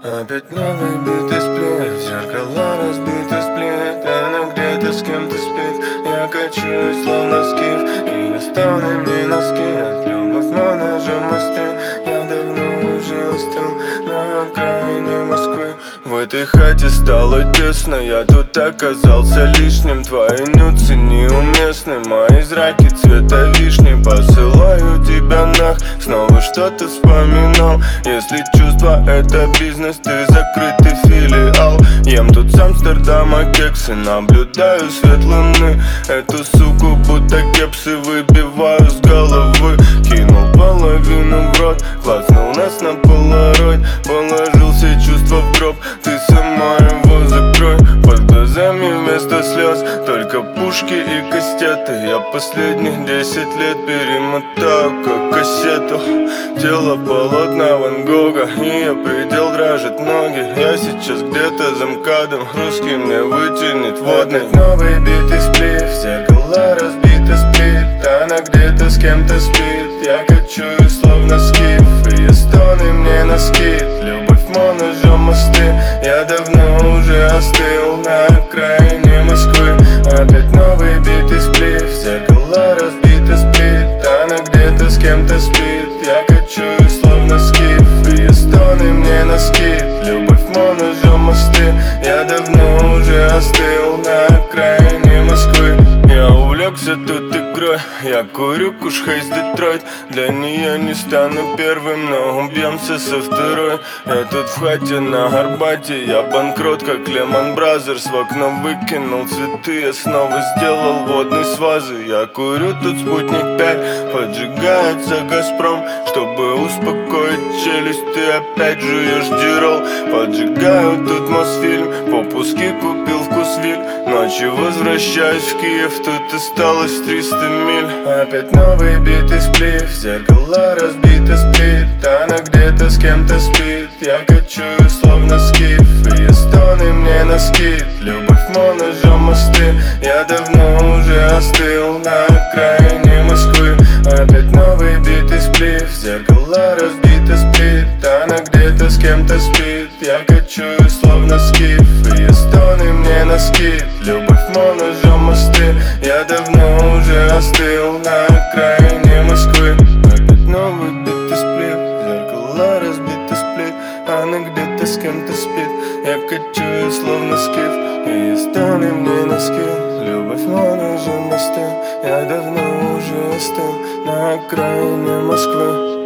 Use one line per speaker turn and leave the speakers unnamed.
Опять новый битый сплит, зеркала разбиты сплит. Она где-то с кем-то спит. Я качаюсь, словно скиф, и оставны мне носки. Любовь на ножом мосты. Я давно уже устал на окраине Москвы. В этой хате стало тесно, я тут оказался лишним. Твои нюцы неуместны, мои зраки цвета вишни. Посылаю тебя нах, снова что-то вспоминал. Если чувства это бизнес, ты закрытый филиал. Ем тут с Амстердама кексы, наблюдаю свет луны. Эту суку будто кепсы выбиваю с головы. Кинул половину в рот, клацнул нас на полароид. Положил все чувства в гроб, ты сама его закрой. Под глазами вместо слез только пушки и кастеты. Я последних 10 лет перемотаю как кассету. Тело полотна Ван Гога, и я предел дрожит ноги. Я сейчас где-то за МКАДом, русский мне вытянет водный. Новый битый сплит, зеркала разбиты сплит. Она где-то с кем-то спит. Я качаюсь, словно скиф, и стоны мне носки. Любовь ножом мосты. Я давно уже остыл на окраине Москвы. Опять новый битый сплит, зеркала разбиты сплит. Она где-то с кем-то спит. Я качаюсь, словно скиф, и стоны мне носки. Любовь ножом мосты. Я давно уже остыл на окраине Москвы. Я увлекся тут игрой, я курю куш Хейс Детройт. Для нее не стану первым, но убьемся со второй. Я тут в хате на Арбате, я банкрот, как Лемон Бразерс. В окно выкинул цветы, я снова сделал водные свазы. Я курю тут спутник 5, поджигается Газпром. Чтобы успокоить челюсть, ты опять жуешь дирол. Поджигаю тут Мосфильм, попуски купил вкусвиль. Ночью возвращаюсь в Киев, тут осталось 300 миль. Опять новый битый сплит, зеркала разбиты сплит. Она где-то с кем-то спит. Я качаюсь, словно скиф, и стоны мне носки. Любовь ножом мосты. Я давно уже остыл на окраине Москвы. Опять новый битый сплит, зеркала разбиты сплит. Она где-то с кем-то спит. Я качаюсь, словно скиф, и стоны мне носки. Любовь ножом мосты. Я давно уже остыл на окраине Москвы. Опять новый битый сплит, зеркала разбиты сплит. Она где-то с кем-то спит. Я качаюсь, словно скиф, и стоны мне носки. Любовь ножом мосты. Я давно уже остыл на окраине Москвы.